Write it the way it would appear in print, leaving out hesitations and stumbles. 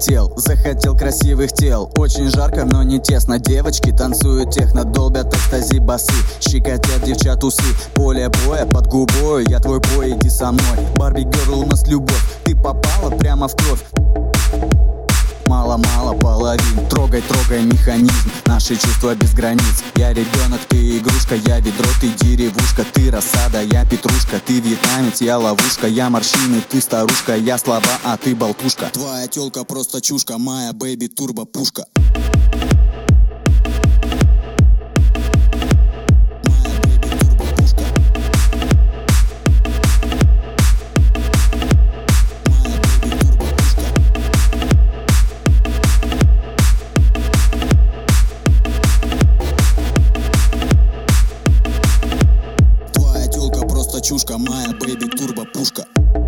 захотел красивых тел. Очень жарко, но не тесно. Девочки танцуют техно, долбят экстази басы, щекотят девчат усы. Поле боя под губой, я твой бой, иди со мной. Барби герл, у нас любовь, ты попала прямо в кровь. Мало-мало половин, трогай механизм. Наши чувства без границ. Я ребенок, ты игрушка, я ведро, ты деревушка. Ты рассада, я петрушка, ты вьетнамец, я ловушка. Я морщины, ты старушка, я слова, а ты болтушка. Твоя тёлка просто чушка, моя бэйби турбо пушка. Чушка, моя бэйби турбо пушка.